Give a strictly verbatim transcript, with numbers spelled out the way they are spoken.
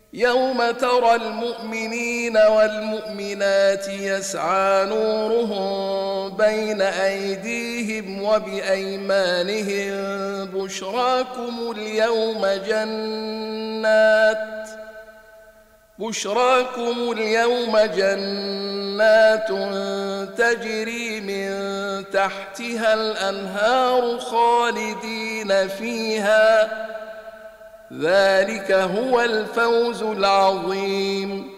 يوم ترى المؤمنين والمؤمنات يسعى نورهم بين أيديهم وبأيمانهم بشراكم اليوم جنات بشراكم اليوم جنات تجري من تحتها الأنهار خالدين فيها ذلك هو الفوز العظيم.